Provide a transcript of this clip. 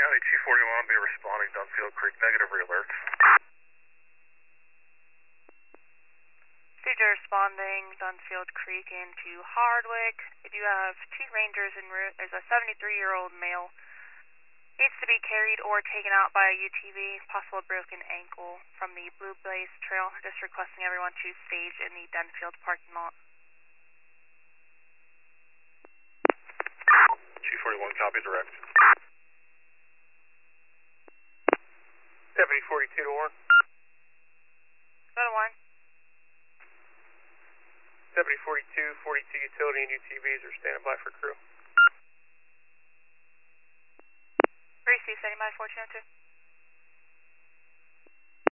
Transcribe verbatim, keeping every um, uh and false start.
County two forty-one will be responding Dunfield Creek, negative re-alert. Procedure responding Dunfield Creek into Hardwick. We do have two rangers en route. There's a seventy-three-year-old male. Needs to be carried or taken out by a U T V, possible broken ankle from the Blue Blaze Trail. Just requesting everyone to stage in the Dunfield parking lot. two forty-one, copy direct. Deputy forty-two to one. Go to one. Deputy forty-two, forty-two utility and U T Vs are standing by for crew. Receive, standing by fourteen oh two.